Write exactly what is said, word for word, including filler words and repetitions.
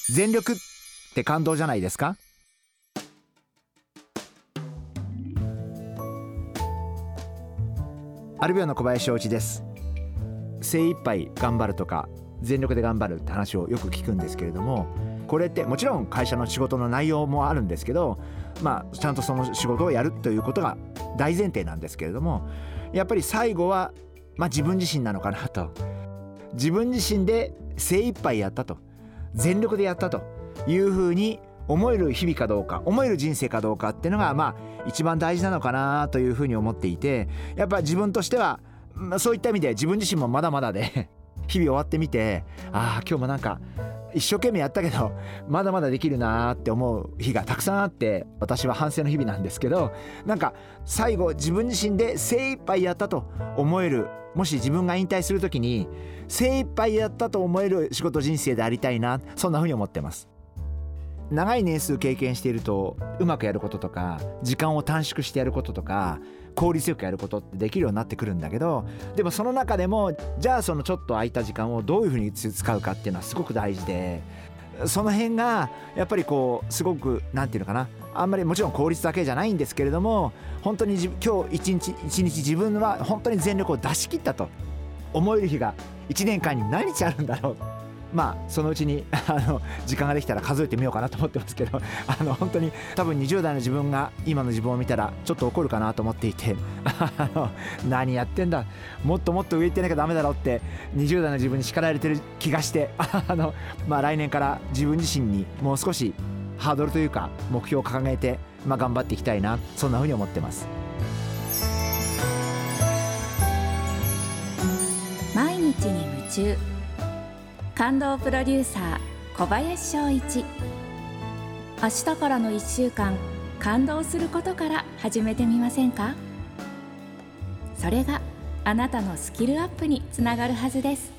全力って感動じゃないですか。アルビオの小林翔一です。精一杯頑張るとか全力で頑張るって話をよく聞くんですけれども、これってもちろん会社の仕事の内容もあるんですけど、まあちゃんとその仕事をやるということが大前提なんですけれども、やっぱり最後はまあ自分自身なのかなと。自分自身で精一杯やったと、全力でやったというふうに思える日々かどうか、思える人生かどうかっていうのがまあ一番大事なのかなというふうに思っていて、やっぱ自分としてはそういった意味で自分自身もまだまだで日々終わってみて、ああ今日もなんか一生懸命やったけどまだまだできるなって思う日がたくさんあって、私は反省の日々なんですけど、なんか最後自分自身で精一杯やったと思える、もし自分が引退するときに精一杯やったと思える仕事人生でありたいな、そんなふうに思ってます。長い年数経験しているとうまくやることとか時間を短縮してやることとか効率よくやることってできるようになってくるんだけど、でもその中でもじゃあそのちょっと空いた時間をどういうふうに使うかっていうのはすごく大事で、その辺がやっぱりこうすごくなんていうのかな、あんまりもちろん効率だけじゃないんですけれども、本当に今日一日一日自分は本当に全力を出し切ったと思える日がいちねんかんに何日あるんだろう。まあそのうちにあの時間ができたら数えてみようかなと思ってますけど、あの本当に多分にじゅう代の自分が今の自分を見たらちょっと怒るかなと思っていてあの何やってんだ、もっともっと上行ってなきゃダメだろってにじゅう代の自分に叱られてる気がしてあの、まあ、来年から自分自身にもう少しハードルというか目標を掲げて、まあ、頑張っていきたいな、そんなふうに思ってます。 毎日に夢中、感動プロデューサー小林翔一。明日からのいっしゅうかん、感動することから始めてみませんか。それがあなたのスキルアップにつながるはずです。